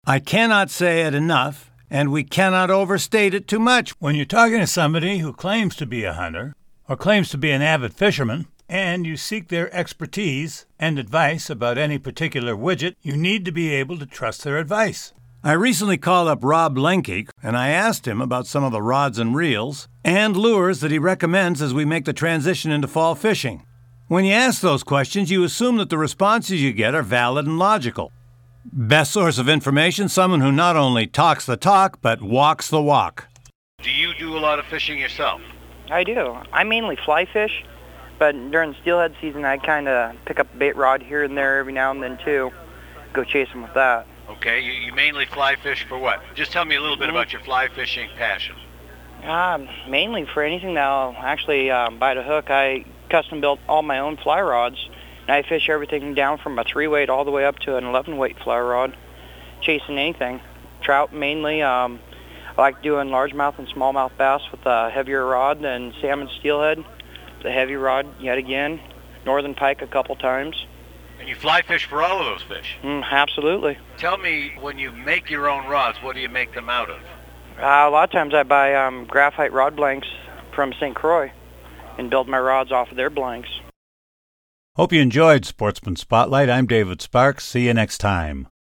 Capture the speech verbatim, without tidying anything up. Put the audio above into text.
I cannot say it enough, and we cannot overstate it too much. When you're talking to somebody who claims to be a hunter or claims to be an avid fisherman, and you seek their expertise and advice about any particular widget, you need to be able to trust their advice. I recently called up Rob Lenke, and I asked him about some of the rods and reels and lures that he recommends as we make the transition into fall fishing. When you ask those questions, you assume that the responses you get are valid and logical. Best source of information, someone who not only talks the talk, but walks the walk. Do you do a lot of fishing yourself? I do. I mainly fly fish, but during steelhead season, I kind of pick up a bait rod here and there every now and then, too. Go chase them with that. Okay, you, you mainly fly fish for what? Just tell me a little bit mm-hmm. about your fly fishing passion. Uh, mainly for anything that I'll actually um, bite a hook. I custom built all my own fly rods, and I fish everything down from a three weight all the way up to an eleven weight fly rod, chasing anything. Trout mainly. Um, I like doing largemouth and smallmouth bass with a heavier rod than salmon steelhead. The heavy rod yet again. Northern pike a couple times. And you fly fish for all of those fish? Mm, absolutely. Tell me, when you make your own rods, what do you make them out of? Uh, a lot of times I buy um, graphite rod blanks from Saint Croix and build my rods off of their blanks. Hope you enjoyed Sportsman Spotlight. I'm David Sparks. See you next time.